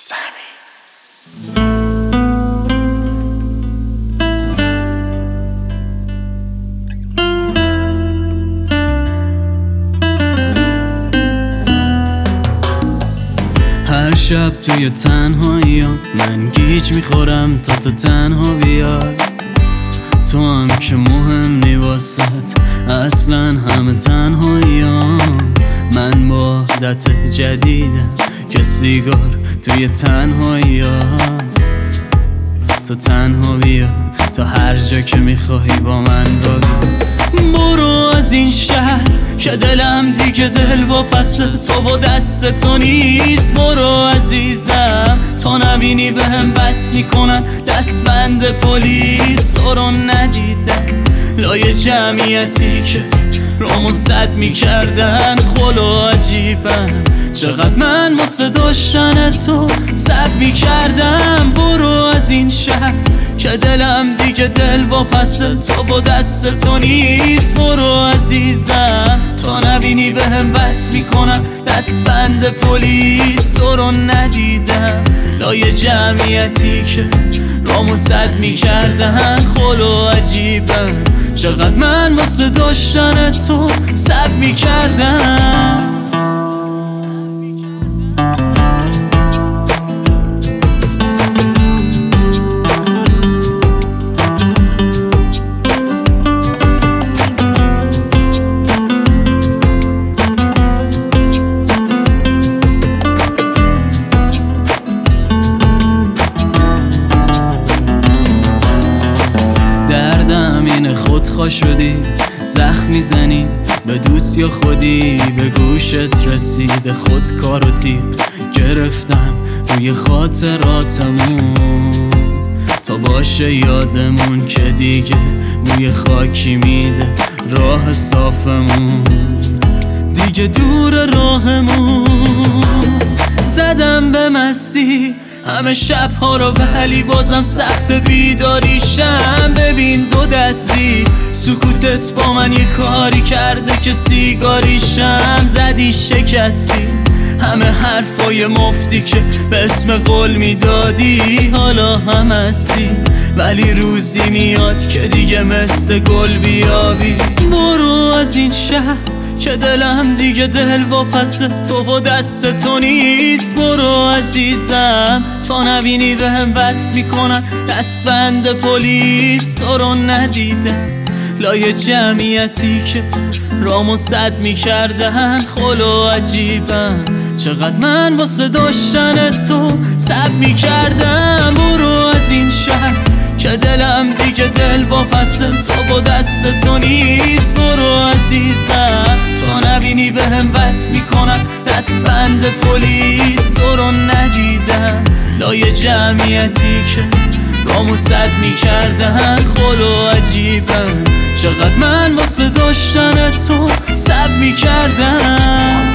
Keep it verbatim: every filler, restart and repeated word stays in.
سمی. هر شب توی تنهاییام من گیج میخورم تا تو تنها بیای. تو هم که مهم نی واسط اصلا همه تنهاییام. من با عادت جدیدم که سیگار توی تنهایی هست. تو تنها بیا تا هر جا که میخوای با من را بیا. برو از این شهر که دلم دیگه دل با پس تو و دست تو نیست. برو عزیزم تا نبینی به هم بس میکنن دستبند پلیس. تو رو ندیدن لای جمعیتی که رامو زد میکردن خلو عجیبن. چقدر من واسه داشتن تو سب میکردم. برو از این شهر که دلم دیگه دل با پس تو و دست تو نیست. برو عزیزم تا نبینی به هم بس میکنن دستبند پلیس. تو رو ندیدم لای جمعیتی که رامو زد میکردن خلو عجیبن. چقدر من واسه داشتن تو سب میکردم. خودخواه شدی زخم میزنی به دوست یا خودی. به گوشت رسیده خود کار و تیغ گرفتم روی خاطراتمون. تا باشه یادمون که دیگه بوی خاکی میده راه صافمون. دیگه دور راهمون زدم به مستی همه شبها رو ولی بازم سخت بیداریشم. ببین دو دستی سکوتت با من یه کاری کرده که سیگاریشم. زدی شکستی همه حرفای مفتی که به اسم قول میدادی. حالا هم هستی ولی روزی میاد که دیگه مثل گل بیابی. برو از این شهر که دلم دیگه دل با پس تو و دست تو نیست. برو عزیزم تا نبینی به هم بس میکنن دستبند پلیس. تو رو ندیدم لای جمعیتی که رامو زد میکردن خلو عجیبن. چقدر من واسه داشتن تو سب میکردم. برو از این شهر که دلم دیگه دل با پس تو و دست تو نیست. برو عزیزم تا نبینی به هم بس میکنن دستبند پلیس. تو رو ندیدم لای جمعیتی که رامو زد میکردن خلو عجیبن. چقدر من واسه داشتن تو سب میکردم.